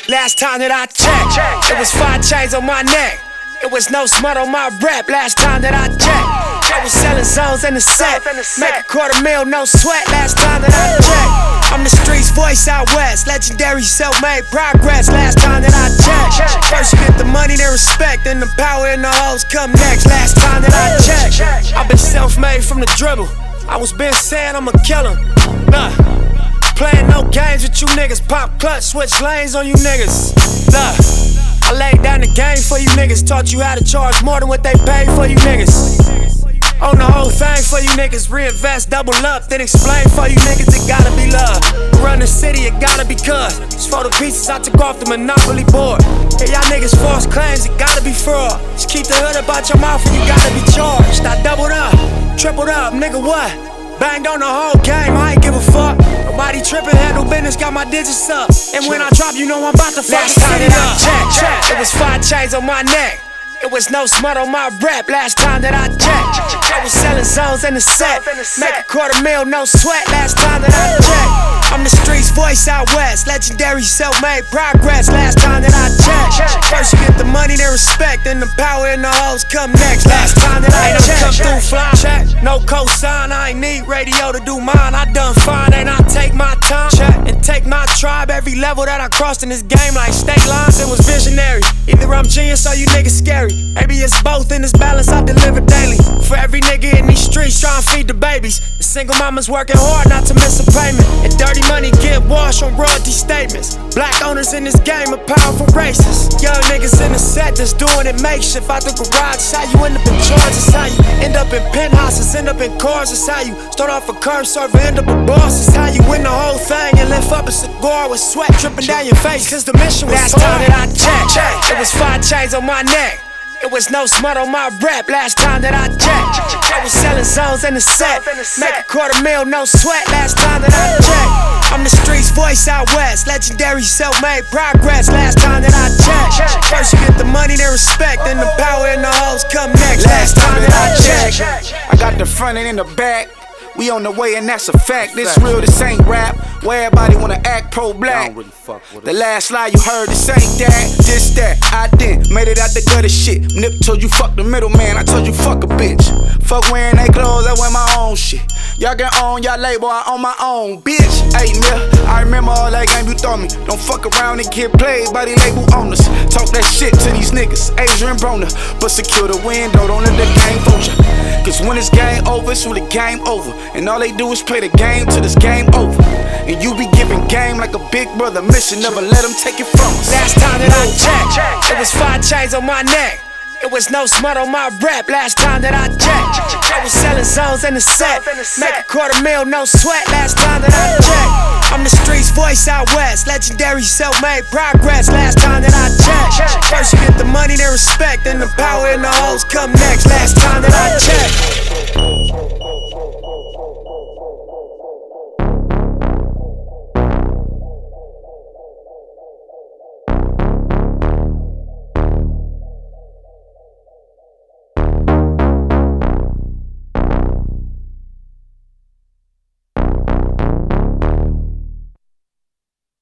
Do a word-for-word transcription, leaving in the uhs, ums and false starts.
Last time that I checked, it was five chains on my neck. It was no smut on my rep. Last time that I checked, I was selling zones in the set. Make a quarter mil, no sweat. Last time that I checked, I'm the streets voice out west. Legendary self-made progress. Last time that I checked, first you get the money, then respect, then the power and the hoes come next. Last time that I checked, I've been self-made from the dribble. I was been saying I'm a killer. Nah. Playing no games with you niggas. Pop clutch, switch lanes on you niggas. Nah. I laid down the game for you niggas. Taught you how to charge more than what they paid for you niggas. Own the whole thing for you niggas. Reinvest, double up, then explain for you niggas. It gotta be love. Run the city, it gotta be cuz. It's for the pieces I took off the Monopoly board. Hey, y'all niggas false claims, it gotta be fraud. Just keep the hood about your mouth and you gotta be charged. I doubled up, tripled up, nigga what? Banged on the whole game, I ain't give a fuck. Nobody trippin', handle business, got my digits up. And when I drop, you know I'm about to fuck the city up. Check, check, it was five chains on my neck. It was no smut on my rep. Last time that I checked, I was selling zones in the set. Make a quarter mil, no sweat. Last time that I checked, I'm the streets voice out west. Legendary self-made progress. Last time that I checked, first you get the money, then respect, then the power and the hoes come next. Last time that I checked, come through fly. Check, no cosign, I ain't need radio to do mine. I done fine, and I take my time and take my tribe. Every level that I crossed in this game, like state lines, it was visionary. Either I'm genius or you niggas scary. Maybe it's both in this balance I deliver daily. For every nigga in these streets trying to feed the babies. The single mamas working hard not to miss a payment. And dirty money get washed on royalty statements. Black owners in this game are powerful racists. Young niggas in the set just doing it makeshift. Out the garage, it's how you end up in charges. It's how you end up in penthouses, end up in cars. It's how you start off a curb server, end up a boss. It's how you win the whole thing and lift up a cigar with sweat dripping down your face. Cause the mission was hard. Last time that I checked, it was five chains on my neck. It was no smut on my rep. Last time that I checked, I was selling zones in the set. Make a quarter mil, no sweat. Last time that I checked, I'm the streets voice out west. Legendary self-made progress. Last time that I checked, first you get the money, then respect, then the power and the hoes come next. Last time that I checked, I got the front and in the back. We on the way and that's a fact. This real, this ain't rap. Where everybody wanna act pro-black. Really fuck with the last lie you heard, this ain't that. This that, I didn't. Made it out the gutter shit. Nip told you fuck the middleman. I told you fuck a bitch. Fuck wearing they clothes, I wear my own shit. Y'all get on y'all label, I own my own bitch. Hey, Mill, I remember all that game you throw me. Don't fuck around and get played by the label owners. Talk that shit to these niggas, Adrian Broner. But secure the window, don't let the game fool ya. Cause when it's game over, it's really game over. And all they do is play the game till this game over. And you be giving game like a big brother mission. Never let them take it from us. Last time that I checked, it was five chains on my neck. It was no smut on my rep. Last time that I checked, I was selling zones in the set. Make a quarter mil, no sweat. Last time that I checked, I'm the streets voice out west. Legendary self-made progress. Last time that I checked, first you get the money, then respect, then the power and the hoes come next. Last time that I checked.